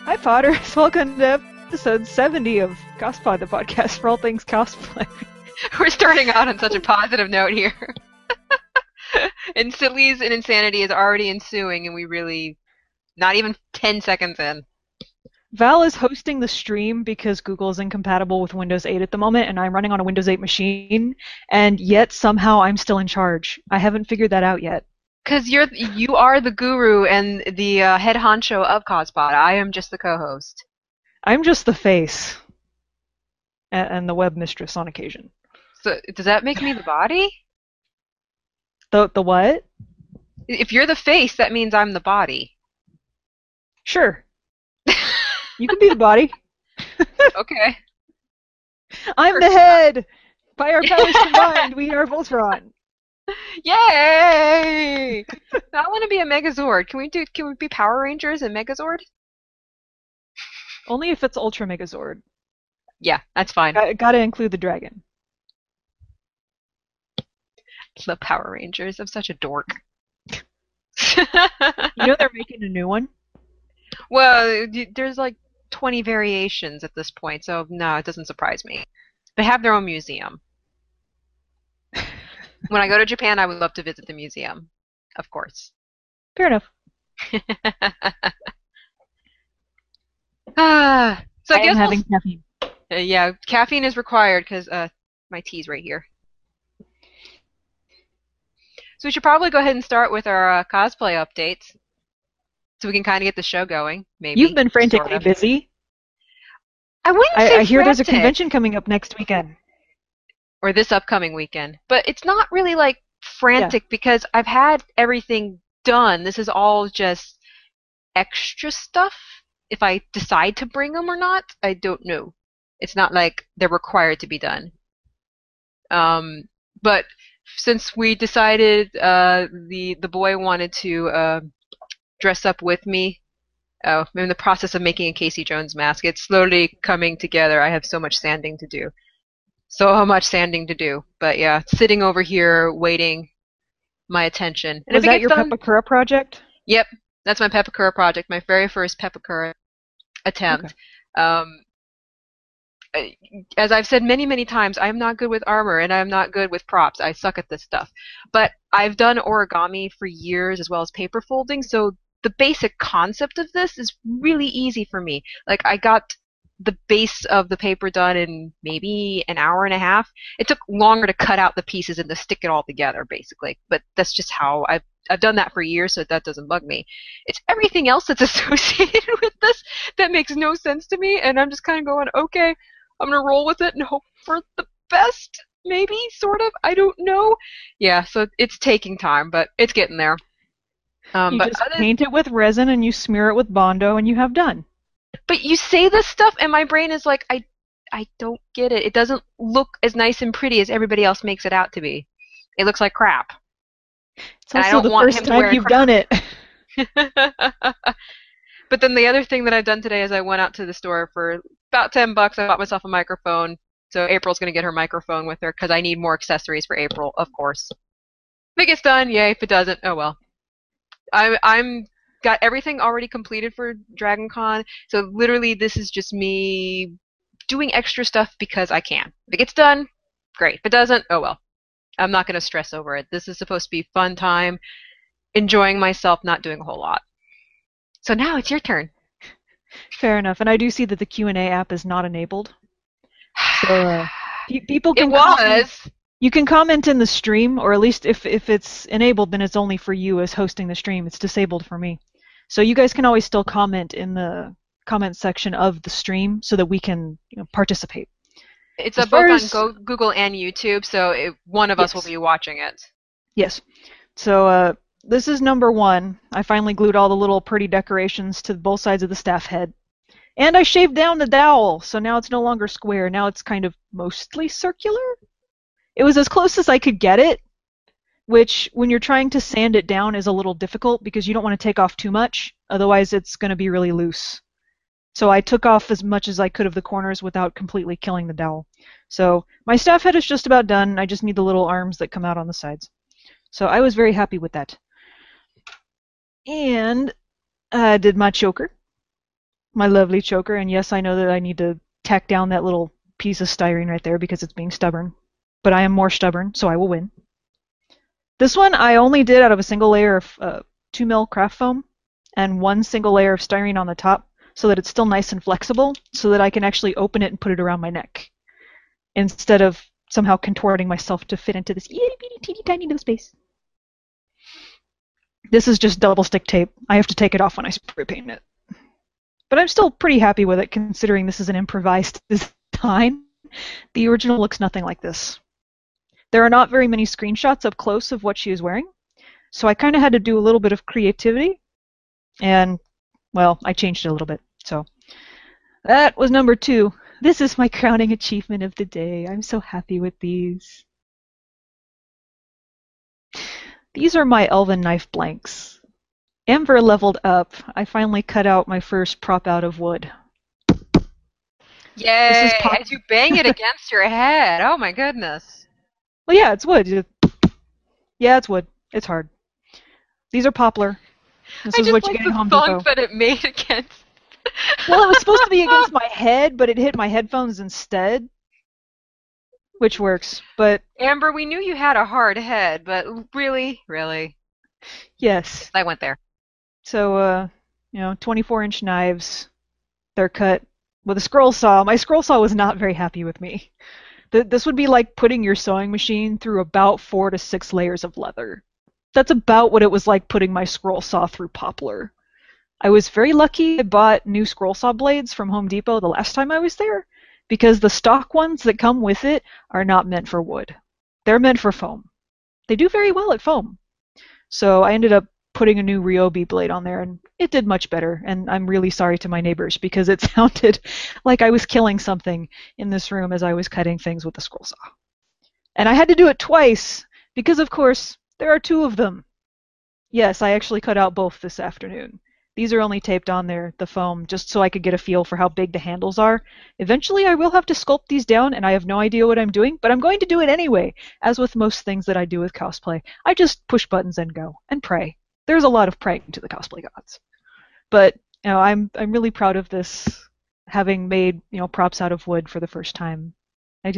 Hi, Potters. Welcome to episode 70 of Cospod, the podcast for all things cosplay. We're starting out on such a positive note here. And sillies and insanity is already ensuing, and we really, not even 10 seconds in. Val is hosting the stream because Google is incompatible with Windows 8 at the moment, and I'm running on a Windows 8 machine, and yet somehow I'm still in charge. I haven't figured that out yet. Because you are the guru and the head honcho of Cospod. I am just the co-host. I'm just the face. And the web mistress on occasion. So does that make me the body? The what? If you're the face, that means I'm the body. Sure. You can be the body. Okay. I'm the head! By our powers combined, we are Voltron. Yay! I want to be a Megazord. Can we be Power Rangers and Megazord? Only if it's Ultra Megazord. Yeah, that's fine. Gotta include the dragon. The Power Rangers. I'm such a dork. You know they're making a new one? Well, there's like 20 variations at this point, so no, it doesn't surprise me. They have their own museum. When I go to Japan, I would love to visit the museum, of course. Fair enough. So I guess am having caffeine. Yeah, caffeine is required because my tea's right here. So we should probably go ahead and start with our cosplay updates, so we can kind of get the show going. Maybe you've been frantically busy. I wouldn't say I hear there's a frantic. convention coming up next weekend. Or this upcoming weekend. But it's not really like frantic because I've had everything done. This is all just extra stuff. If I decide to bring them or not, I don't know. It's not like they're required to be done. But since we decided the boy wanted to dress up with me, I'm in the process of making a Casey Jones mask. It's slowly coming together. I have so much sanding to do. But yeah, sitting over here waiting my attention. And Was that your Pepakura project? Yep, that's my Pepakura project, my very first Pepakura attempt. Okay. As I've said many, many times, I'm not good with armor and I'm not good with props. I suck at this stuff. But I've done origami for years as well as paper folding, so the basic concept of this is really easy for me. Like, I got the base of the paper done in maybe an hour and a half. It took longer to cut out the pieces and to stick it all together, basically. But that's just how I've done that for years, so that doesn't bug me. It's everything else that's associated with this that makes no sense to me, and I'm just kind of going, okay, I'm going to roll with it and hope for the best, maybe, sort of. I don't know. Yeah, so it's taking time, but it's getting there. You just paint it with resin and you smear it with Bondo and you have done. But you say this stuff and my brain is like, I don't get it. It doesn't look as nice and pretty as everybody else makes it out to be. It looks like crap. It's also the first time you've done it. But then the other thing that I've done today is I went out to the store for about $10. I bought myself a microphone. So April's going to get her microphone with her because I need more accessories for April, of course. If it gets done, yay. If it doesn't, oh well. I'm got everything already completed for Dragon Con. So literally this is just me doing extra stuff because I can. If it gets done, great. If it doesn't, oh well. I'm not going to stress over it. This is supposed to be fun time, enjoying myself, not doing a whole lot. So now it's your turn. Fair enough. And I do see that the Q&A app is not enabled. So people can you can comment in the stream, or at least if it's enabled, then it's only for you as hosting the stream. It's disabled for me. So you guys can always still comment in the comment section of the stream so that we can participate. It's both on Google and YouTube, so one of us will be watching it. Yes. So this is number 1. I finally glued all the little pretty decorations to both sides of the staff head. And I shaved down the dowel, so now it's no longer square. Now it's kind of mostly circular. It was as close as I could get it, which when you're trying to sand it down is a little difficult because you don't want to take off too much, otherwise it's going to be really loose. So I took off as much as I could of the corners without completely killing the dowel. So my staff head is just about done. I just need the little arms that come out on the sides. So I was very happy with that. And I did my choker. my lovely choker, and yes, I know that I need to tack down that little piece of styrene right there because it's being stubborn. But I am more stubborn, so I will win. This one I only did out of a single layer of 2 mil craft foam and 1 single layer of styrene on the top so that it's still nice and flexible so that I can actually open it and put it around my neck instead of somehow contorting myself to fit into this itty bitty teeny tiny little space. This is just double stick tape. I have to take it off when I spray paint it. But I'm still pretty happy with it considering this is an improvised design. The original looks nothing like this. There are not very many screenshots up close of what she is wearing, so I kind of had to do a little bit of creativity, and, well, I changed it a little bit. So that was number 2. This is my crowning achievement of the day. I'm so happy with these. These are my elven knife blanks. Amber leveled up. I finally cut out my first prop out of wood. Yay! As you bang it against your head. Oh my goodness. Well, yeah, it's wood. Yeah, it's wood. It's hard. These are poplar. This is what you get at Home Depot. I just like the thunk that it made against. Well, it was supposed to be against my head, but it hit my headphones instead, which works. But Amber, we knew you had a hard head, but really? Yes. I went there. So, 24-inch knives. They're cut with a scroll saw. My scroll saw was not very happy with me. This would be like putting your sewing machine through about 4 to 6 layers of leather. That's about what it was like putting my scroll saw through poplar. I was very lucky I bought new scroll saw blades from Home Depot the last time I was there, because the stock ones that come with it are not meant for wood. They're meant for foam. They do very well at foam. So I ended up putting a new Ryobi blade on there, and it did much better, and I'm really sorry to my neighbors because it sounded like I was killing something in this room as I was cutting things with the scroll saw. And I had to do it twice because, of course, there are 2 of them. Yes, I actually cut out both this afternoon. These are only taped on there, the foam, just so I could get a feel for how big the handles are. Eventually I will have to sculpt these down, and I have no idea what I'm doing, but I'm going to do it anyway, as with most things that I do with cosplay. I just push buttons and go, and pray. There's a lot of praying to the cosplay gods. But, I'm really proud of this, having made, props out of wood for the first time. I'm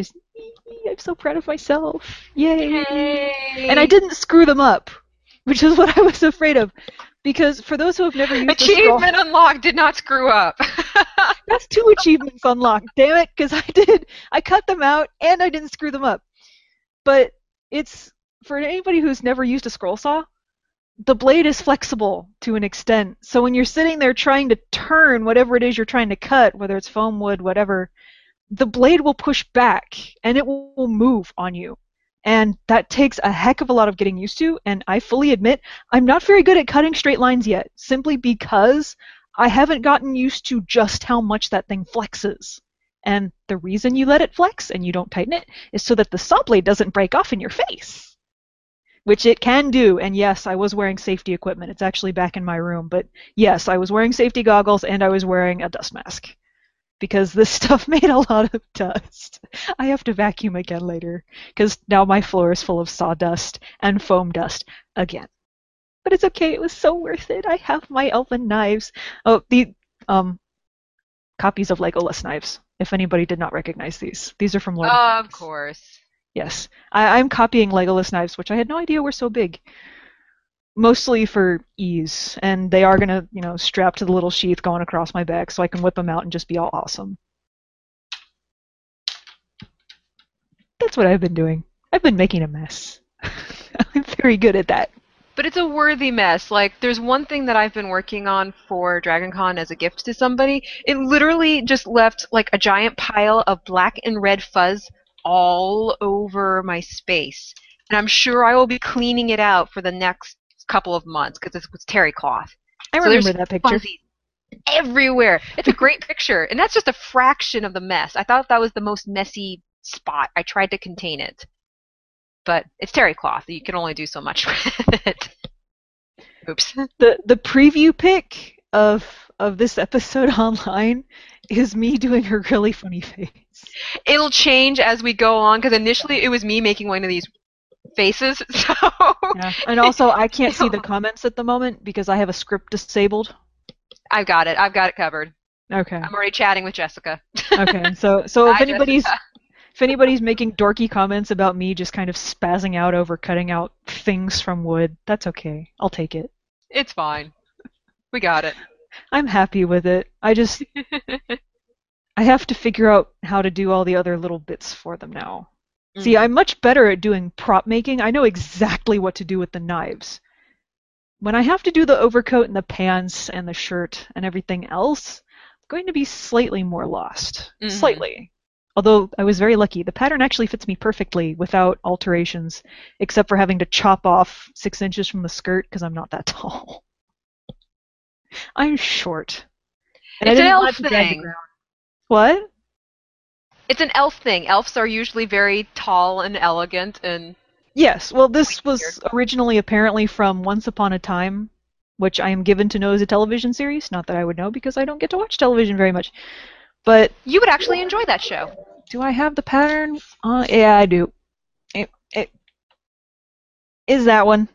so proud of myself. Yay! Yay! And I didn't screw them up, which is what I was afraid of. Because for those who have never used Achievement unlocked, did not screw up. That's 2 achievements unlocked, damn it, because I cut them out and I didn't screw them up. But it's, for anybody who's never used a scroll saw, the blade is flexible to an extent. So when you're sitting there trying to turn whatever it is you're trying to cut, whether it's foam, wood, whatever, the blade will push back and it will move on you. And that takes a heck of a lot of getting used to, and I fully admit I'm not very good at cutting straight lines yet, simply because I haven't gotten used to just how much that thing flexes. And the reason you let it flex and you don't tighten it is so that the saw blade doesn't break off in your face, which it can do. And yes, I was wearing safety equipment. It's actually back in my room, but yes, I was wearing safety goggles and I was wearing a dust mask. Because this stuff made a lot of dust. I have to vacuum again later, because now my floor is full of sawdust and foam dust again. But it's okay, it was so worth it. I have my elven knives. Oh, the copies of Legolas knives, if anybody did not recognize these. These are from Lord of the Rings. Of course. Yes. I'm copying Legolas knives, which I had no idea were so big. Mostly for ease, and they are going to, strap to the little sheath going across my back so I can whip them out and just be all awesome. That's what I've been doing. I've been making a mess. I'm very good at that. But it's a worthy mess. Like, there's one thing that I've been working on for DragonCon as a gift to somebody. It literally just left, like, a giant pile of black and red fuzz all over my space. And I'm sure I will be cleaning it out for the next couple of months because it's terry cloth. I remember that picture. Everywhere. It's a great picture, and that's just a fraction of the mess. I thought that was the most messy spot. I tried to contain it, but it's terry cloth. You can only do so much with it. Oops. The preview pic of this episode online is me doing a really funny face. It'll change as we go on because initially it was me making one of these faces, so yeah. And also I can't see the comments at the moment because I have a script disabled. I've got it covered. Okay. I'm already chatting with Jessica. Okay. So Hi, Jessica. if anybody's making dorky comments about me just kind of spazzing out over cutting out things from wood, that's okay. I'll take it. It's fine. We got it. I'm happy with it. I have to figure out how to do all the other little bits for them now. See, I'm much better at doing prop making. I know exactly what to do with the knives. When I have to do the overcoat and the pants and the shirt and everything else, I'm going to be slightly more lost. Slightly. Although I was very lucky. The pattern actually fits me perfectly without alterations, except for having to chop off 6 inches from the skirt because I'm not that tall. I'm short. And It's I an didn't elf want to drag the thing. ground. What? It's an elf thing. Elves are usually very tall and elegant and Yes, well, this was weird. originally apparently from Once Upon a Time, which I am given to know is a television series. Not that I would know because I don't get to watch television very much. But You would actually enjoy that show. do I have the pattern? Yeah, I do. It is that one.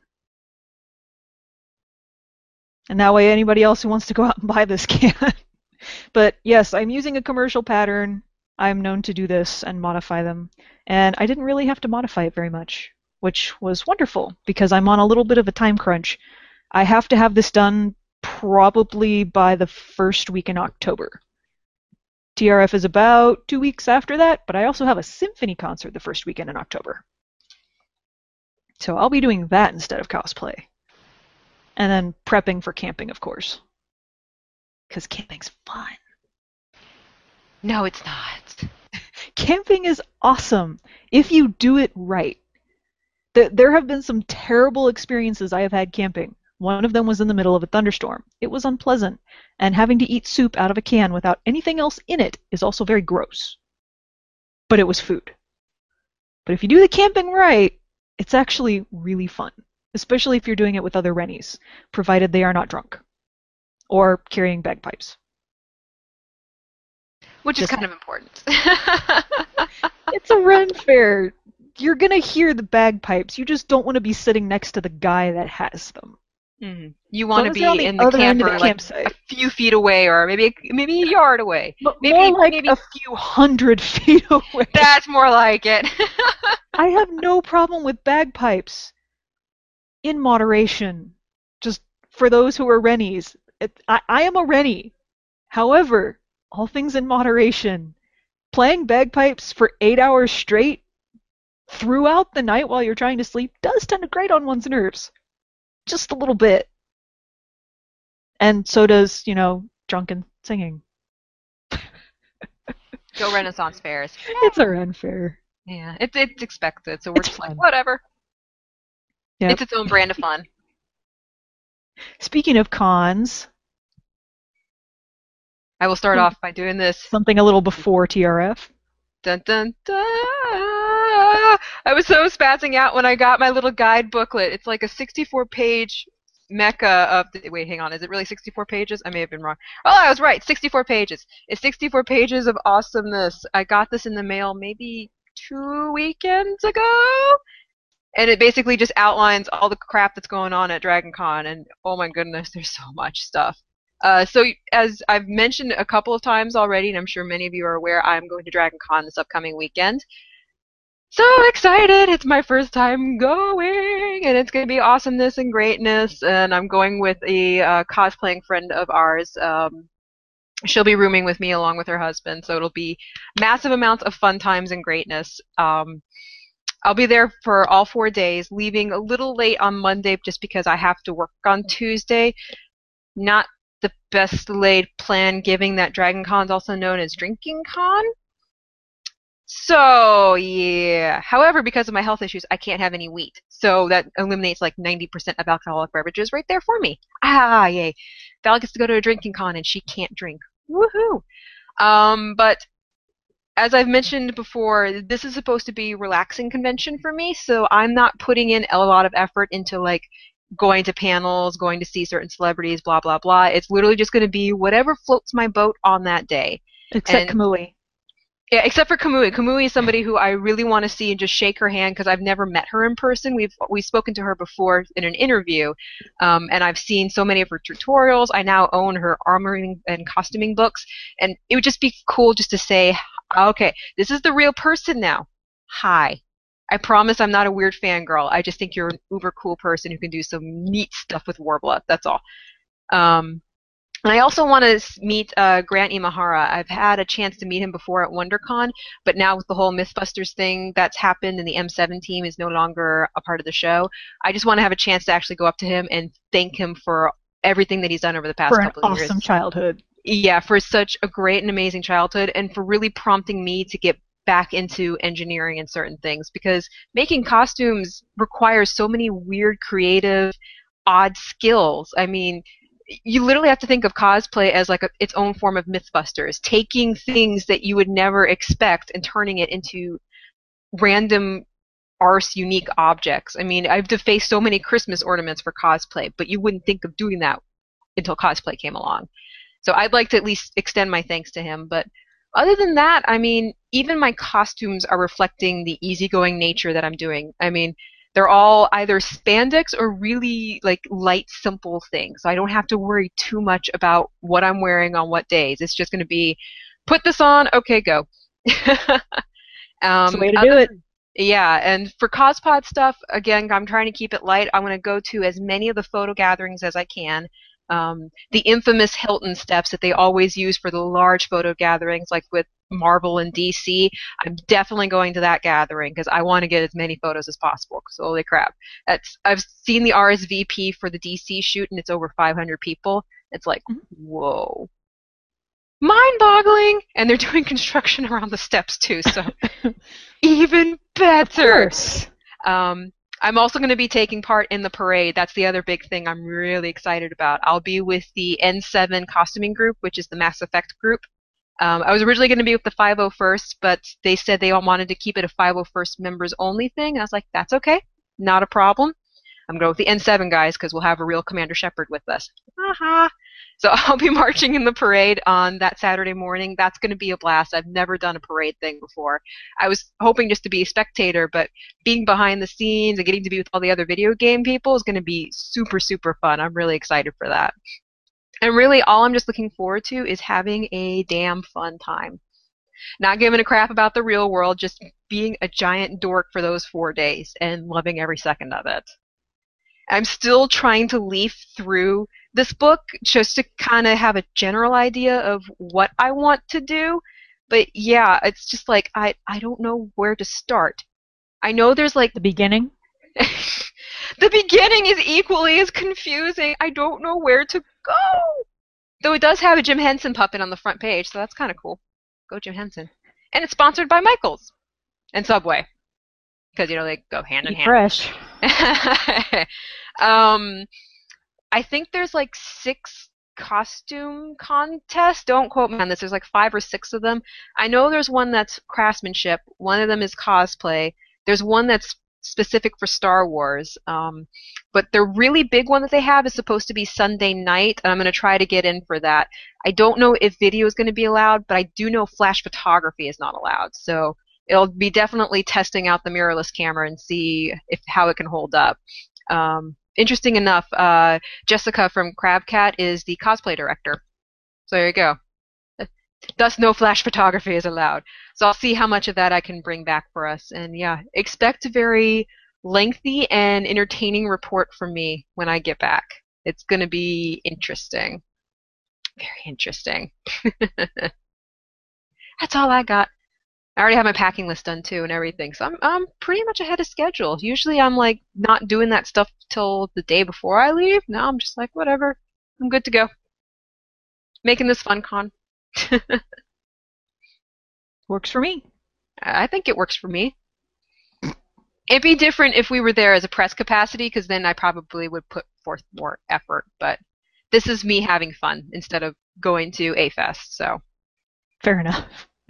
And that way anybody else who wants to go out and buy this can. But yes, I'm using a commercial pattern. I'm known to do this and modify them. And I didn't really have to modify it very much, which was wonderful because I'm on a little bit of a time crunch. I have to have this done probably by the first week in October. TRF is about 2 weeks after that, but I also have a symphony concert the first weekend in October. So I'll be doing that instead of cosplay. And then prepping for camping, of course. Because camping's fun. No, it's not. Camping is awesome if you do it right. There have been some terrible experiences I have had camping. One of them was in the middle of a thunderstorm. It was unpleasant, and having to eat soup out of a can without anything else in it is also very gross. But it was food. But if you do the camping right, it's actually really fun, especially if you're doing it with other Rennies, provided they are not drunk or carrying bagpipes. Which is Just kind of important. It's a Ren fair. You're gonna hear the bagpipes. You just don't want to be sitting next to the guy that has them. You want to As long as they're on be the in the other end of camper the like campsite. a few feet away or maybe a yard away. But Maybe more like maybe a few hundred feet away. that's more like it. I have no problem with bagpipes. In moderation. Just for those who are Rennies. I am a Rennie. However, all things in moderation. Playing bagpipes for 8 hours straight throughout the night while you're trying to sleep does tend to grate on one's nerves. Just a little bit. And so does, drunken singing. Go Renaissance fairs. It's a Ren fair. Yeah, it's expected, so we're It's just like, fun. whatever. Yep. It's its own brand of fun. Speaking of cons, I will start off by doing this. something a little before TRF. Dun dun dun. I was so spazzing out when I got my little guide booklet. It's like a 64-page mecha of wait, hang on. Is it really 64 pages? I may have been wrong. Oh, I was right. 64 pages. It's 64 pages of awesomeness. I got this in the mail maybe 2 weekends ago. And it basically just outlines all the crap that's going on at Dragon Con, and oh my goodness, there's so much stuff. So as I've mentioned a couple of times already, and I'm sure many of you are aware, I'm going to Dragon Con this upcoming weekend. So excited! It's my first time going, and it's going to be awesomeness and greatness, and I'm going with a cosplaying friend of ours. She'll be rooming with me along with her husband, so it'll be massive amounts of fun times and greatness. I'll be there for all 4 days, leaving a little late on Monday just because I have to work on Tuesday. Not the best laid plan, given that Dragon Con is also known as Drinking Con. So, yeah. However, because of my health issues, I can't have any wheat. So that eliminates like 90% of alcoholic beverages right there for me. Ah, yay. Val gets to go to a Drinking Con and she can't drink. Woohoo! But as I've mentioned before, this is supposed to be a relaxing convention for me, so I'm not putting in a lot of effort into like going to panels, going to see certain celebrities, blah, blah, blah. It's literally just going to be whatever floats my boat on that day. Except Kamui. Yeah, except for Kamui. Kamui is somebody who I really want to see and just shake her hand because I've never met her in person. We've spoken to her before in an interview, and I've seen so many of her tutorials. I now own her armoring and costuming books, and it would just be cool just to say, okay, this is the real person now. Hi. I promise I'm not a weird fangirl. I just think you're an uber cool person who can do some neat stuff with Warbler. That's all. And I also want to meet Grant Imahara. I've had a chance to meet him before at WonderCon, but now with the whole Mythbusters thing that's happened and the M7 team is no longer a part of the show, I just want to have a chance to actually go up to him and thank him for everything that he's done over the past couple of years. For an awesome childhood. Yeah, for such a great and amazing childhood, and for really prompting me to get back into engineering and certain things, because making costumes requires so many weird, creative, odd skills. I mean, you literally have to think of cosplay as like its own form of Mythbusters, taking things that you would never expect and turning it into random arse unique objects. I mean, I've defaced so many Christmas ornaments for cosplay, but you wouldn't think of doing that until cosplay came along. So I'd like to at least extend my thanks to him. But other than that, I mean, even my costumes are reflecting the easygoing nature that I'm doing. I mean, they're all either spandex or really like light, simple things. So I don't have to worry too much about what I'm wearing on what days. It's just going to be, put this on, okay, go. That's the way to do it. Yeah, and for CosPod stuff, again, I'm trying to keep it light. I'm going to go to as many of the photo gatherings as I can. The infamous Hilton steps that they always use for the large photo gatherings, like with Marvel and DC, I'm definitely going to that gathering because I want to get as many photos as possible. Because holy crap, I've seen the RSVP for the DC shoot and it's over 500 people. It's like, whoa, mind-boggling, and they're doing construction around the steps too, so even better. Of course. I'm also going to be taking part in the parade. That's the other big thing I'm really excited about. I'll be with the N7 costuming group, which is the Mass Effect group. I was originally going to be with the 501st, but they said they all wanted to keep it a 501st members only thing. And I was like, that's okay. Not a problem. I'm going with the N7 guys because we'll have a real Commander Shepard with us. Aha! So I'll be marching in the parade on that Saturday morning. That's going to be a blast. I've never done a parade thing before. I was hoping just to be a spectator, but being behind the scenes and getting to be with all the other video game people is going to be super, super fun. I'm really excited for that. And really, all I'm just looking forward to is having a damn fun time. Not giving a crap about the real world, just being a giant dork for those 4 days and loving every second of it. I'm still trying to leaf through this book just to kind of have a general idea of what I want to do. But yeah, it's just like, I don't know where to start. I know there's like... The beginning? The beginning is equally as confusing. I don't know where to go. Though it does have a Jim Henson puppet on the front page, so that's kind of cool. Go Jim Henson. And it's sponsored by Michaels and Subway. Because, you know, they go hand in hand. Fresh. I think there's like 6 costume contests. Don't quote me on this. There's like 5 or 6 of them. I know there's one that's craftsmanship. One of them is cosplay. There's one that's specific for Star Wars. But the really big one that they have is supposed to be Sunday night, and I'm going to try to get in for that. I don't know if video is going to be allowed, but I do know flash photography is not allowed. So it'll be definitely testing out the mirrorless camera and see how it can hold up. Interesting enough, Jessica from Crabcat is the cosplay director. So there you go. Thus, no flash photography is allowed. So I'll see how much of that I can bring back for us. And yeah, expect a very lengthy and entertaining report from me when I get back. It's going to be interesting. Very interesting. That's all I got. I already have my packing list done too and everything, so I'm pretty much ahead of schedule. Usually I'm like not doing that stuff till the day before I leave. Now I'm just like, whatever, I'm good to go. Making this fun con. Works for me. I think it works for me. It'd be different if we were there as a press capacity, because then I probably would put forth more effort, but this is me having fun instead of going to a fest, so. Fair enough.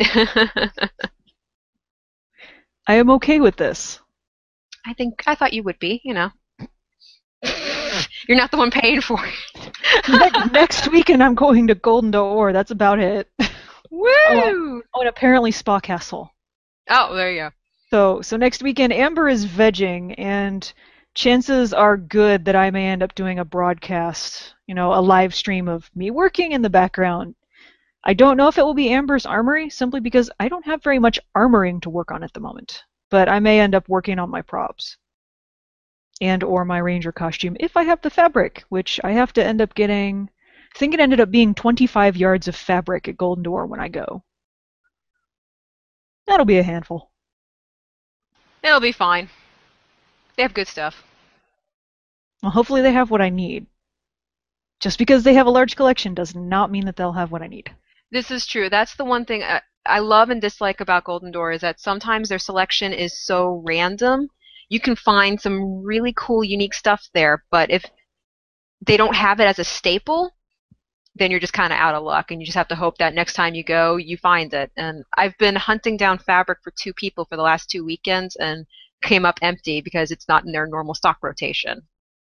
I am okay with this. I thought you would be, you know. You're not the one paying for it. Next weekend I'm going to Golden Door. That's about it. Woo! Oh, and apparently Spa Castle. Oh, there you go. So next weekend, Amber is vegging, and chances are good that I may end up doing a broadcast, a live stream of me working in the background. I don't know if it will be Amber's armory, simply because I don't have very much armoring to work on at the moment. But I may end up working on my props. And or my ranger costume, if I have the fabric, which I have to end up getting. I think it ended up being 25 yards of fabric at Golden Door when I go. That'll be a handful. It'll be fine. They have good stuff. Well, hopefully they have what I need. Just because they have a large collection does not mean that they'll have what I need. This is true. That's the one thing I love and dislike about Golden Door is that sometimes their selection is so random. You can find some really cool, unique stuff there, but if they don't have it as a staple, then you're just kind of out of luck, and you just have to hope that next time you go, you find it. And I've been hunting down fabric for 2 people for the last 2 weekends and came up empty because it's not in their normal stock rotation.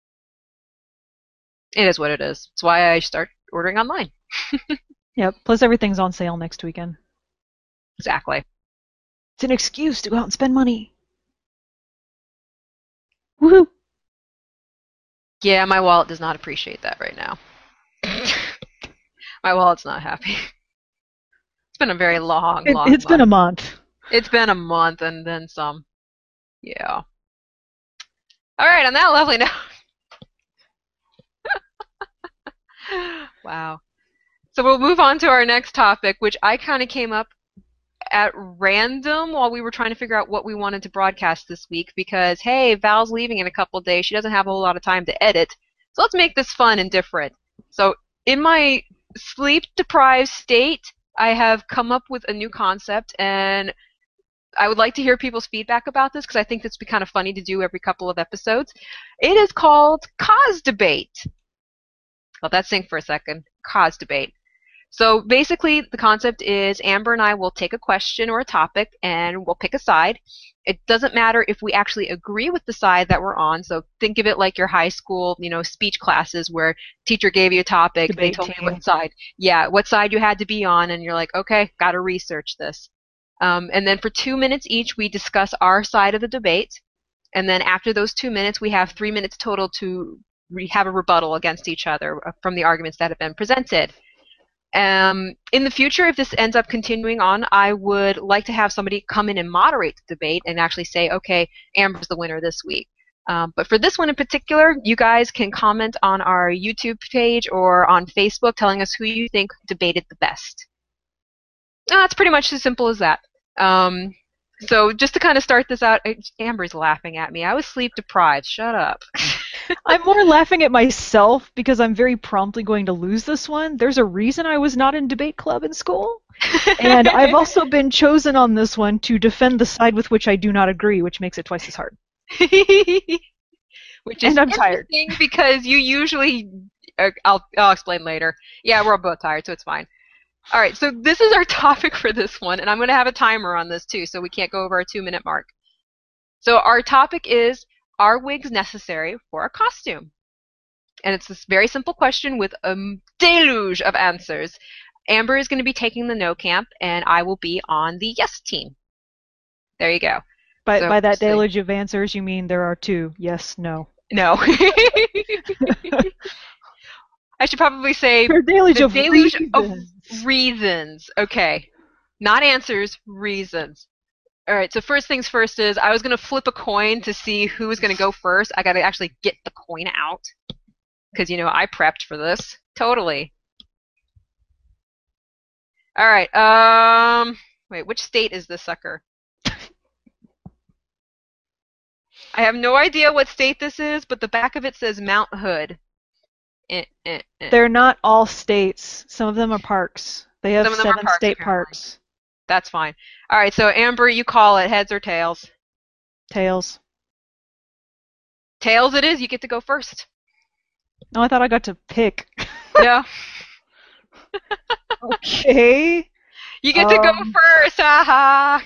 It is what it is. That's why I start ordering online. Yep, plus everything's on sale next weekend. Exactly. It's an excuse to go out and spend money. Woohoo! Yeah, my wallet does not appreciate that right now. My wallet's not happy. It's been a very long month. It's been a month. It's been a month and then some. Yeah. All right, on that lovely note. Wow. So we'll move on to our next topic, which I kind of came up at random while we were trying to figure out what we wanted to broadcast this week because, hey, Val's leaving in a couple of days. She doesn't have a whole lot of time to edit. So let's make this fun and different. So in my sleep-deprived state, I have come up with a new concept, and I would like to hear people's feedback about this because I think this would be kind of funny to do every couple of episodes. It is called Cause Debate. Let that sink for a second. Cause Debate. So basically, the concept is Amber and I will take a question or a topic and we'll pick a side. It doesn't matter if we actually agree with the side that we're on. So think of it like your high school, speech classes where teacher gave you a topic, they told you what side. Yeah, what side you had to be on, and you're like, okay, got to research this. And then for 2 minutes each, we discuss our side of the debate. And then after those 2 minutes, we have 3 minutes total to have a rebuttal against each other from the arguments that have been presented. In the future, if this ends up continuing on, I would like to have somebody come in and moderate the debate and actually say, okay, Amber's the winner this week. But for this one in particular, you guys can comment on our YouTube page or on Facebook telling us who you think debated the best. It's pretty much as simple as that. So just to kind of start this out, Amber's laughing at me. I was sleep deprived. Shut up. I'm more laughing at myself because I'm very promptly going to lose this one. There's a reason I was not in debate club in school. And I've also been chosen on this one to defend the side with which I do not agree, which makes it twice as hard. Which is I'm tired. Because you usually... I'll explain later. Yeah, we're both tired, so it's fine. All right, so this is our topic for this one, and I'm going to have a timer on this too, so we can't go over our 2-minute mark. So our topic is, are wigs necessary for a costume? And it's this very simple question with a deluge of answers. Amber is going to be taking the no camp, and I will be on the yes team. There you go. By that deluge of answers, you mean there are 2, yes, no. No. I should probably say deluge of reasons. Okay. Not answers, reasons. All right, so first things first is I was going to flip a coin to see who was going to go first. I got to actually get the coin out because, I prepped for this. Totally. All right. Wait, which state is this sucker? I have no idea what state this is, but the back of it says Mount Hood. They're not all states. Some of them are parks. They have 7 state parks. That's fine. All right, so Amber, you call it heads or tails? Tails. Tails it is. You get to go first. No, I thought I got to pick. No. Okay. You get to go first. Haha.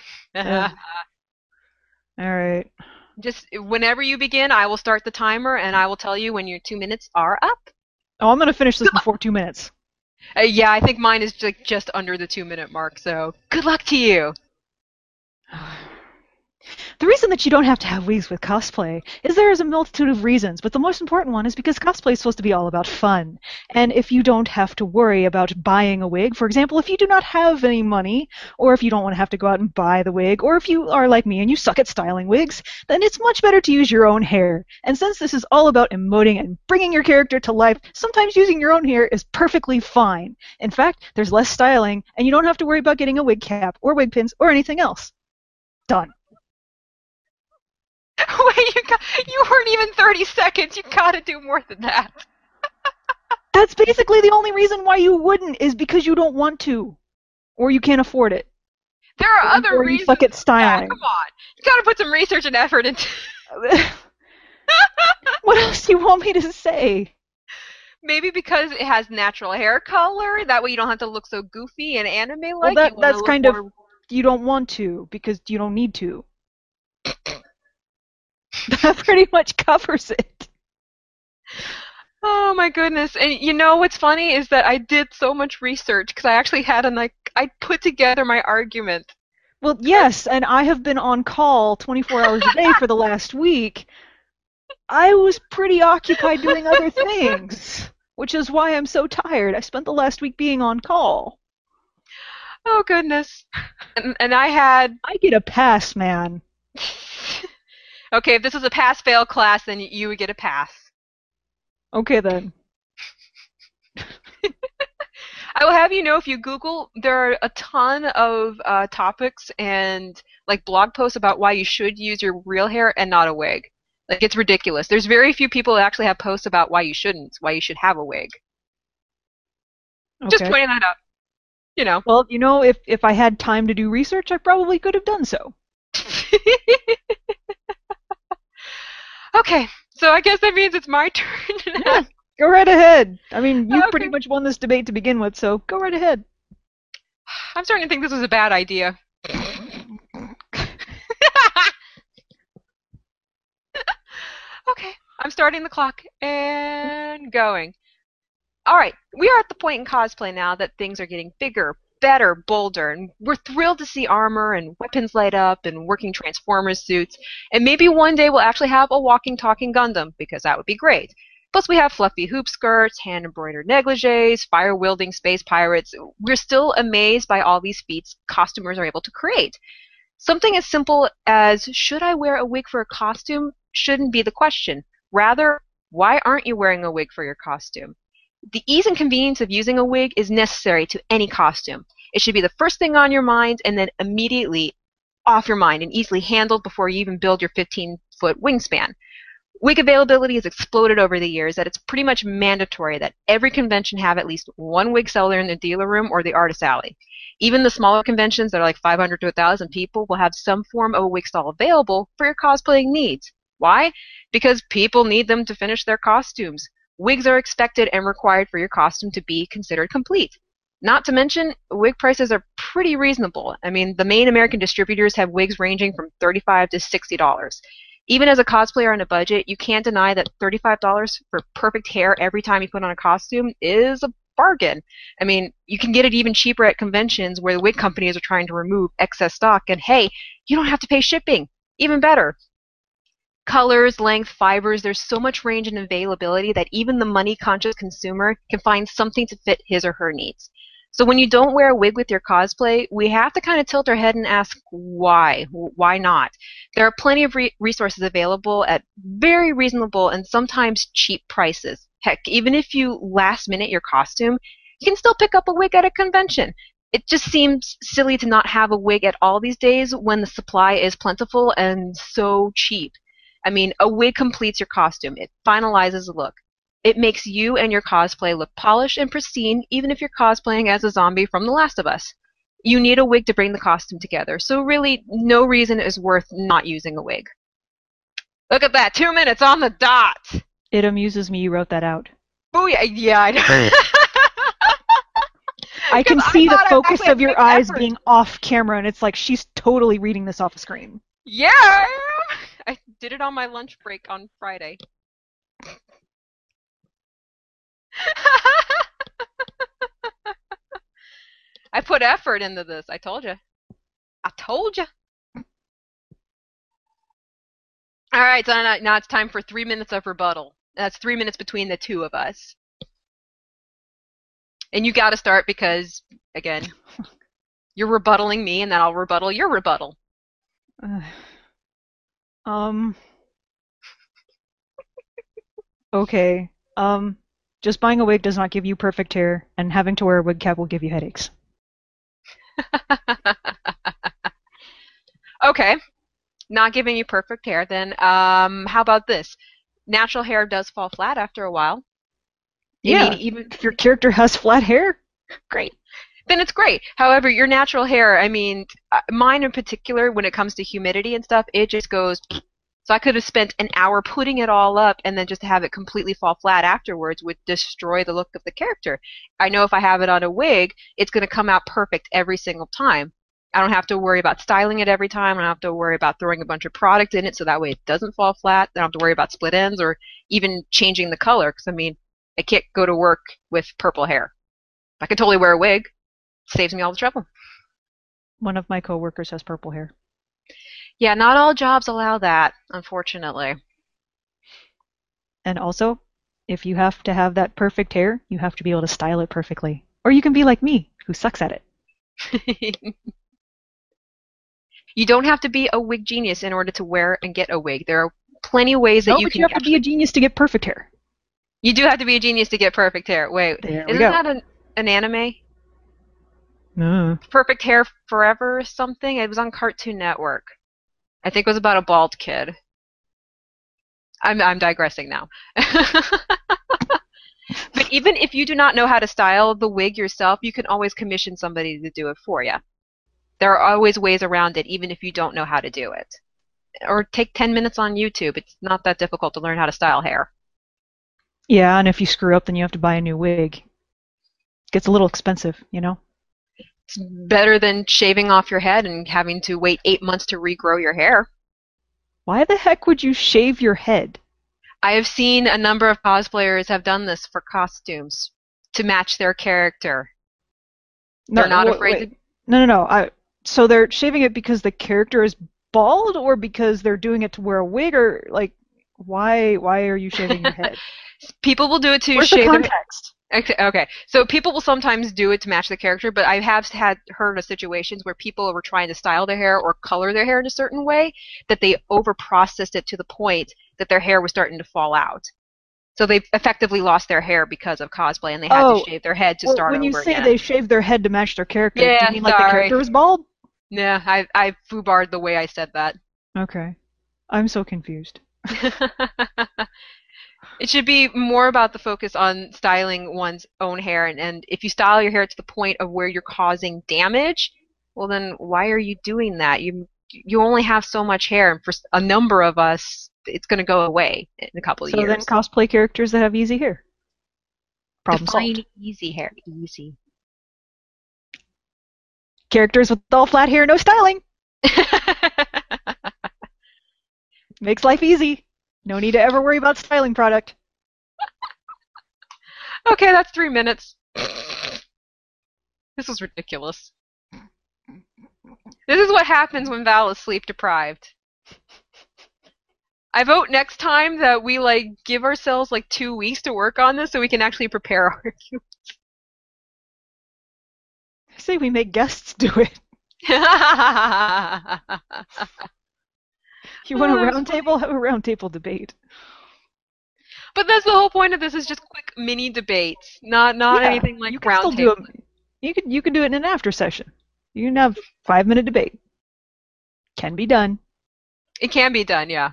All right. Just whenever you begin, I will start the timer, and I will tell you when your 2 minutes are up. Oh, I'm going to finish this before 2 minutes. Yeah, I think mine is like just under the 2 minute mark. So good luck to you. The reason that you don't have to have wigs with cosplay is there is a multitude of reasons, but the most important one is because cosplay is supposed to be all about fun. And if you don't have to worry about buying a wig, for example, if you do not have any money, or if you don't want to have to go out and buy the wig, or if you are like me and you suck at styling wigs, then it's much better to use your own hair. And since this is all about emoting and bringing your character to life, sometimes using your own hair is perfectly fine. In fact, there's less styling, and you don't have to worry about getting a wig cap, or wig pins, or anything else. Done. Wait, you weren't even 30 seconds. You gotta do more than that. That's basically the only reason why you wouldn't is because you don't want to, or you can't afford it, There are other or you reasons. suck at Yeah, styling. come on. You gotta put some research and effort into. What else do you want me to say? Maybe because it has natural hair color. That way you don't have to look so goofy and Well, anime-like. You that want to that's look kind of more. you don't want to because you don't need to. That pretty much covers it. Oh my goodness. And you know what's funny is that I did so much research because I actually had I put together my argument. Well, yes, and I have been on call 24 hours a day for the last week. I was pretty occupied doing other things, which is why I'm so tired. I spent the last week being on call. Oh goodness. And I had. I get a pass, man. Okay, if this was a pass-fail class, then you would get a pass. Okay then. I will have you know if you Google, there are a ton of topics and like blog posts about why you should use your real hair and not a wig. Like it's ridiculous. There's very few people that actually have posts about why you shouldn't, why you should have a wig. Just Okay. pointing that out. You know. Well, if I had time to do research, I probably could have done so. Okay, so I guess that means it's my turn. Yeah, go right ahead. I mean, you pretty Okay. much won this debate to begin with, so go right ahead. I'm starting to think this was a bad idea. Okay, I'm starting the clock and going. All right, we are at the point in cosplay now that things are getting bigger, better, bolder, and we're thrilled to see armor and weapons light up and working Transformers suits. And maybe one day we'll actually have a walking, talking Gundam, because that would be great. Plus, we have fluffy hoop skirts, hand embroidered negligees, fire wielding space pirates. We're still amazed by all these feats costumers are able to create. Something as simple as, should I wear a wig for a costume, shouldn't be the question. Rather, why aren't you wearing a wig for your costume? The ease and convenience of using a wig is necessary to any costume. It should be the first thing on your mind and then immediately off your mind and easily handled before you even build your 15-foot wingspan. Wig availability has exploded over the years that it's pretty much mandatory that every convention have at least one wig seller in the dealer room or the artist alley. Even the smaller conventions that are like 500 to 1,000 people will have some form of a wig stall available for your cosplaying needs. Why? Because people need them to finish their costumes. Wigs are expected and required for your costume to be considered complete. Not to mention, wig prices are pretty reasonable. I mean, the main American distributors have wigs ranging from $35 to $60. Even as a cosplayer on a budget, you can't deny that $35 for perfect hair every time you put on a costume is a bargain. I mean, you can get it even cheaper at conventions where the wig companies are trying to remove excess stock, and hey, you don't have to pay shipping. Even better. Colors, length, fibers, there's so much range and availability that even the money conscious consumer can find something to fit his or her needs. So when you don't wear a wig with your cosplay, we have to kind of tilt our head and ask why? Why not? There are plenty of resources available at very reasonable and sometimes cheap prices. Heck, even if you last minute your costume, you can still pick up a wig at a convention. It just seems silly to not have a wig at all these days when the supply is plentiful and so cheap. I mean, a wig completes your costume. It finalizes the look. It makes you and your cosplay look polished and pristine, even if you're cosplaying as a zombie from The Last of Us. You need a wig to bring the costume together, so really, no reason is worth not using a wig. Look at that, 2 minutes on the dot! It amuses me you wrote that out. Booyah! Yeah, I know. I can 'Cause see the thought I focus actually of had to your make eyes effort. being off camera, and it's like she's totally reading this off a screen. Yeah, I am. I did it on my lunch break on Friday. I put effort into this. I told you. I told you. All right, so now it's time for 3 minutes of rebuttal. That's 3 minutes between the two of us. And you got to start because, again, you're rebuttaling me, and then I'll rebuttal your rebuttal. Okay. Just buying a wig does not give you perfect hair, and having to wear a wig cap will give you headaches. Okay. Not giving you perfect hair, then how about this? Natural hair does fall flat after a while. Yeah, even if your character has flat hair, great. Then it's great. However, your natural hair, I mean, mine in particular, when it comes to humidity and stuff, it just goes. So I could have spent an hour putting it all up and then just to have it completely fall flat afterwards would destroy the look of the character. I know if I have it on a wig, it's going to come out perfect every single time. I don't have to worry about styling it every time. I don't have to worry about throwing a bunch of product in it so that way it doesn't fall flat. I don't have to worry about split ends or even changing the color because, I mean, I can't go to work with purple hair. I can totally wear a wig. Saves me all the trouble. One of my coworkers has purple hair. Yeah, not all jobs allow that, unfortunately. And also, if you have to have that perfect hair, you have to be able to style it perfectly. Or you can be like me, who sucks at it. You don't have to be a wig genius in order to wear and get a wig. There are plenty of ways that you can. You have to be a genius to get perfect hair. You do have to be a genius to get perfect hair. Wait, isn't that an anime? No. Perfect Hair Forever or something? It was on Cartoon Network. I think it was about a bald kid. I'm digressing now. But even if you do not know how to style the wig yourself, you can always commission somebody to do it for you. There are always ways around it, even if you don't know how to do it. Or take 10 minutes on YouTube. It's not that difficult to learn how to style hair. Yeah, and if you screw up, then you have to buy a new wig. It gets a little expensive, you know? It's better than shaving off your head and having to wait 8 months to regrow your hair. Why the heck would you shave your head? I have seen a number of cosplayers have done this for costumes to match their character. They're not afraid to... No. So they're shaving it because the character is bald, or because they're doing it to wear a wig, or like, why are you shaving your head? People will do it to Where's shave the context? Okay. So people will sometimes do it to match the character, but I have heard of situations where people were trying to style their hair or color their hair in a certain way that they over-processed it to the point that their hair was starting to fall out. So they effectively lost their hair because of cosplay, and they had to shave their head to start over again. When you say they shaved their head to match their character, yeah, do you mean like the character was bald? Yeah, I foobarred the way I said that. Okay. I'm so confused. It should be more about the focus on styling one's own hair, and if you style your hair to the point of where you're causing damage, well then why are you doing that? You only have so much hair, and for a number of us, it's going to go away in a couple of years. So then cosplay characters that have easy hair. Problem solved. Easy hair. Easy. Characters with all flat hair, no styling. Makes life easy. No need to ever worry about styling product. Okay, that's 3 minutes. This was ridiculous. This is what happens when Val is sleep deprived. I vote next time that we give ourselves 2 weeks to work on this so we can actually prepare our arguments. I say we make guests do it. You want a round table? Have a round table debate. But that's the whole point of this, is just quick mini debates, not anything like round table. You can do it in an after session. You can have 5-minute debate. Can be done. It can be done, yeah.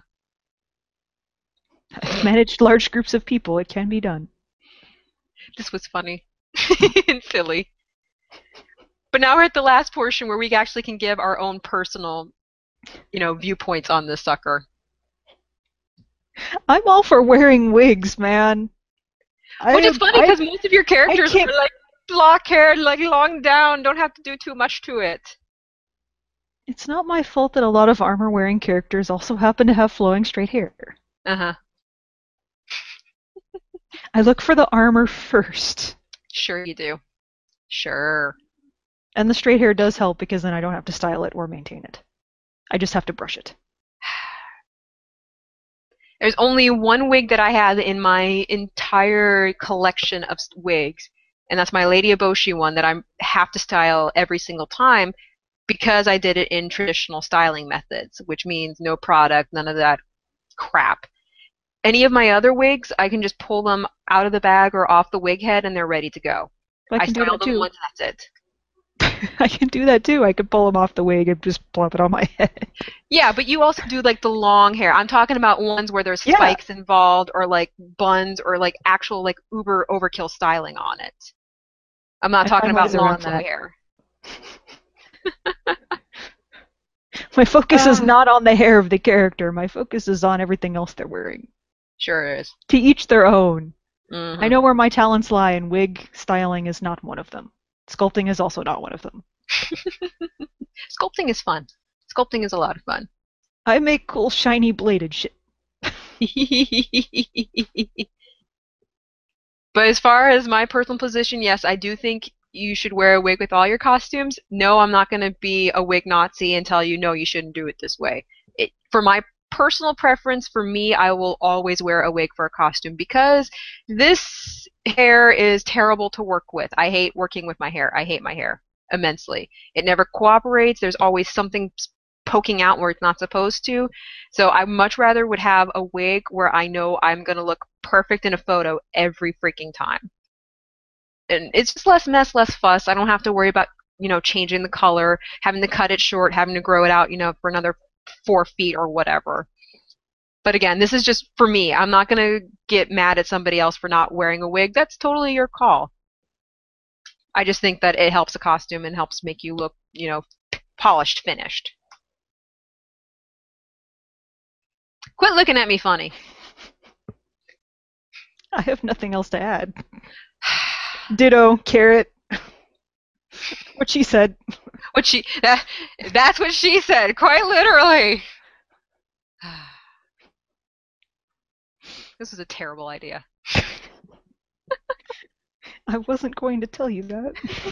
I've managed large groups of people. It can be done. This was funny and silly. But now we're at the last portion where we actually can give our own personal, viewpoints on this sucker. I'm all for wearing wigs, man. Which is funny because most of your characters are block hair, long down, don't have to do too much to it. It's not my fault that a lot of armor-wearing characters also happen to have flowing straight hair. Uh-huh. I look for the armor first. Sure you do. Sure. And the straight hair does help because then I don't have to style it or maintain it. I just have to brush it. There's only one wig that I have in my entire collection of wigs, and that's my Lady Eboshi one that I have to style every single time because I did it in traditional styling methods, which means no product, none of that crap. Any of my other wigs, I can just pull them out of the bag or off the wig head and they're ready to go. I can do style that them too. once, that's it. I can do that too. I can pull them off the wig and just plop it on my head. Yeah, but you also do like the long hair. I'm talking about ones where there's spikes involved or like buns or like actual like uber overkill styling on it. I'm not talking about long flow hair. My focus is not on the hair of the character. My focus is on everything else they're wearing. Sure is. To each their own. Mm-hmm. I know where my talents lie, and wig styling is not one of them. Sculpting is also not one of them. Sculpting is fun. Sculpting is a lot of fun. I make cool, shiny, bladed shit. But as far as my personal position, yes, I do think you should wear a wig with all your costumes. No, I'm not going to be a wig Nazi and tell you, no, you shouldn't do it this way. For my personal preference, for me, I will always wear a wig for a costume because this hair is terrible to work with. I hate working with my hair. I hate my hair immensely. It never cooperates. There's always something poking out where it's not supposed to. So I much rather would have a wig where I know I'm going to look perfect in a photo every freaking time. And it's just less mess, less fuss. I don't have to worry about, changing the color, having to cut it short, having to grow it out, for another 4 feet or whatever. But again, this is just for me. I'm not going to get mad at somebody else for not wearing a wig. That's totally your call. I just think that it helps a costume and helps make you look, polished, finished. Quit looking at me funny. I have nothing else to add. Ditto, carrot. What she said. That's what she said, quite literally. This is a terrible idea. I wasn't going to tell you that.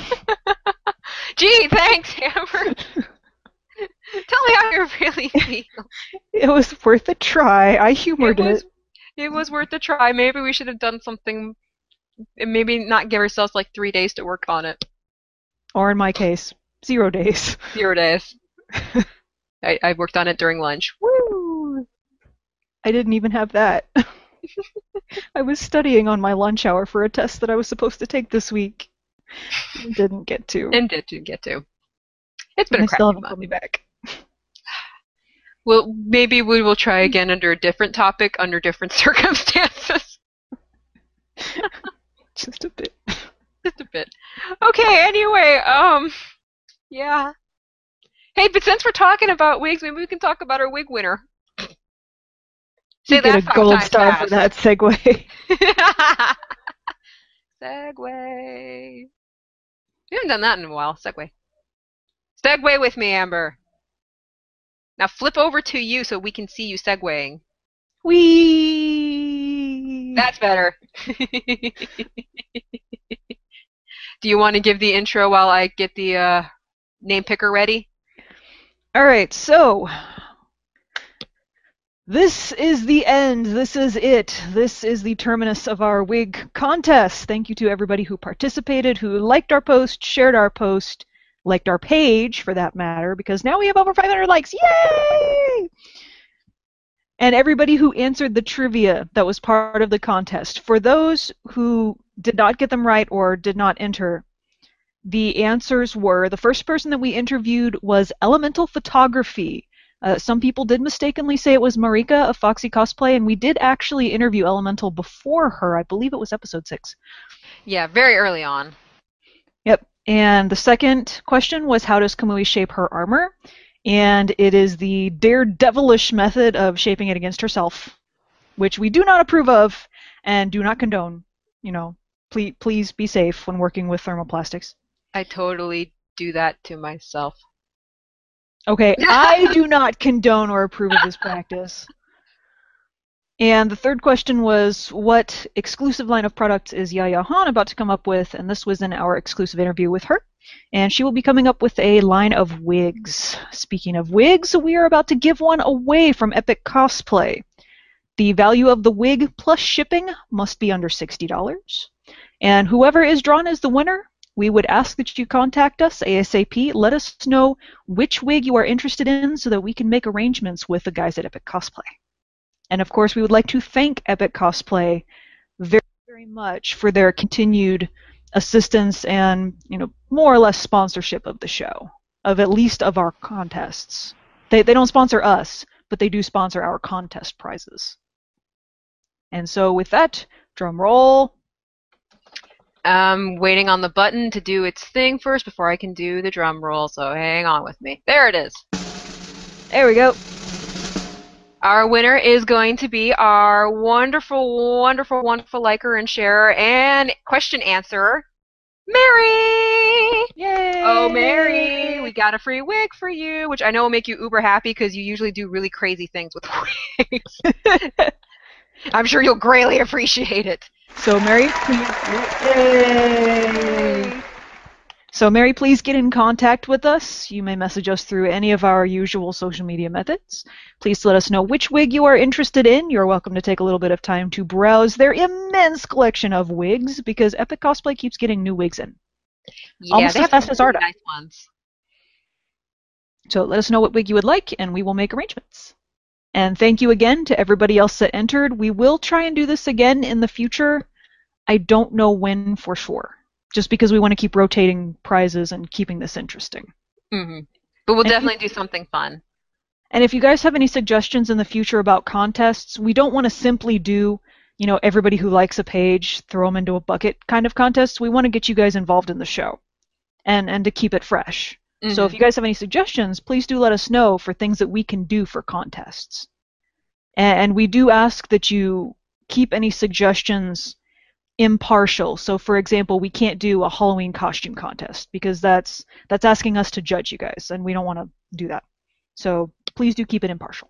Gee, thanks, Amber. Tell me how you really feel. It was worth a try. I humored it. It was worth a try. Maybe we should have done something. Maybe not give ourselves like 3 days to work on it. Or in my case, 0 days. 0 days. I worked on it during lunch. Woo! I didn't even have that. I was studying on my lunch hour for a test that I was supposed to take this week. Didn't get to. And didn't get to. It's been a crappy still haven't month. called me back. Well, maybe we will try again under a different topic, under different circumstances. Just a bit. Just a bit. Okay, anyway, yeah. Hey, but since we're talking about wigs, maybe we can talk about our wig winner. You get a gold star for that segue. Segue. We haven't done that in a while. Segue. Segue with me, Amber. Now flip over to you so we can see you segueing. Whee! That's better. Do you want to give the intro while I get the name picker ready? Alright, so this is the end. This is it. This is the terminus of our wig contest. Thank you to everybody who participated, who liked our post, shared our post, liked our page for that matter, because now we have over 500 likes. Yay! And everybody who answered the trivia that was part of the contest. For those who did not get them right or did not enter, the answers were, the first person that we interviewed was Elemental Photography. Some people did mistakenly say it was Marika of Foxy Cosplay, and we did actually interview Elemental before her. I believe it was episode 6. Yeah, very early on. Yep. And the second question was, how does Kamui shape her armor? And it is the daredevilish method of shaping it against herself, which we do not approve of and do not condone. Please be safe when working with thermoplastics. I totally do that to myself. Okay, I do not condone or approve of this practice. And the third question was, what exclusive line of products is Yaya Han about to come up with? And this was in our exclusive interview with her. And she will be coming up with a line of wigs. Speaking of wigs, we are about to give one away from Epic Cosplay. The value of the wig plus shipping must be under $60. And whoever is drawn as the winner, we would ask that you contact us ASAP. Let us know which wig you are interested in so that we can make arrangements with the guys at Epic Cosplay. And of course, we would like to thank Epic Cosplay very, very much for their continued assistance and, more or less sponsorship of the show, of at least of our contests. They don't sponsor us, but they do sponsor our contest prizes. And so with that, drum roll. I'm waiting on the button to do its thing first before I can do the drum roll, so hang on with me. There it is. There we go. Our winner is going to be our wonderful, wonderful, wonderful liker and sharer and question answerer, Mary! Yay! Oh, Mary, we got a free wig for you, which I know will make you uber happy because you usually do really crazy things with wigs. I'm sure you'll greatly appreciate it. So Mary, please. Yay! So Mary, please get in contact with us. You may message us through any of our usual social media methods. Please let us know which wig you are interested in. You're welcome to take a little bit of time to browse their immense collection of wigs because Epic Cosplay keeps getting new wigs in. Yeah, Almost they as have fast some as really Arda. nice ones. So let us know what wig you would like, and we will make arrangements. And thank you again to everybody else that entered. We will try and do this again in the future. I don't know when for sure, just because we want to keep rotating prizes and keeping this interesting. Mm-hmm. But we'll definitely do something fun. And if you guys have any suggestions in the future about contests, we don't want to simply do, everybody who likes a page, throw them into a bucket kind of contests. We want to get you guys involved in the show and to keep it fresh. Mm-hmm. So if you guys have any suggestions, please do let us know for things that we can do for contests. And we do ask that you keep any suggestions impartial. So for example, we can't do a Halloween costume contest because that's asking us to judge you guys, and we don't want to do that. So please do keep it impartial.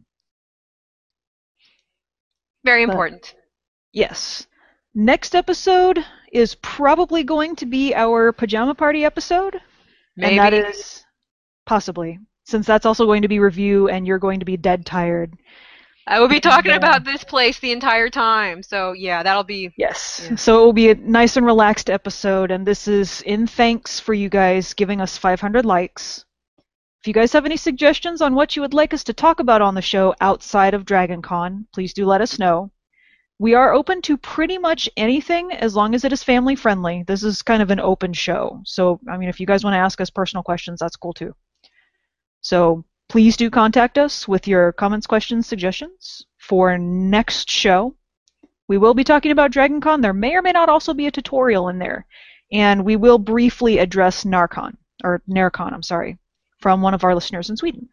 Very important. Yes. Next episode is probably going to be our pajama party episode. Maybe. And that is possibly, since that's also going to be review and you're going to be dead tired. I will be talking about this place the entire time, so yeah, that'll be... Yes, yeah. So it will be a nice and relaxed episode, and this is in thanks for you guys giving us 500 likes. If you guys have any suggestions on what you would like us to talk about on the show outside of DragonCon, please do let us know. We are open to pretty much anything as long as it is family friendly. This is kind of an open show, so if you guys want to ask us personal questions, that's cool too. So please do contact us with your comments, questions, suggestions for next show. We will be talking about DragonCon. There may or may not also be a tutorial in there. And we will briefly address Narcon, from one of our listeners in Sweden.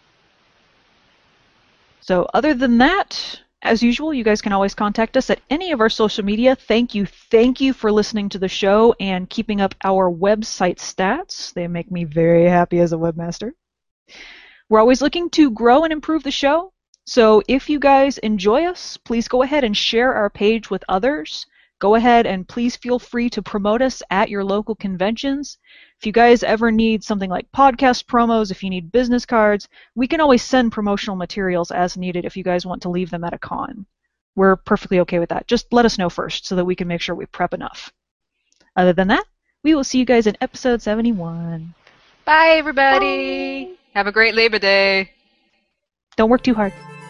So other than that, as usual, you guys can always contact us at any of our social media. Thank you for listening to the show and keeping up our website stats. They make me very happy as a webmaster. We're always looking to grow and improve the show, so if you guys enjoy us, please go ahead and share our page with others. Go ahead and please feel free to promote us at your local conventions. If you guys ever need something like podcast promos, if you need business cards, we can always send promotional materials as needed if you guys want to leave them at a con. We're perfectly okay with that. Just let us know first so that we can make sure we prep enough. Other than that, we will see you guys in episode 71. Bye, everybody. Bye. Have a great Labor Day. Don't work too hard.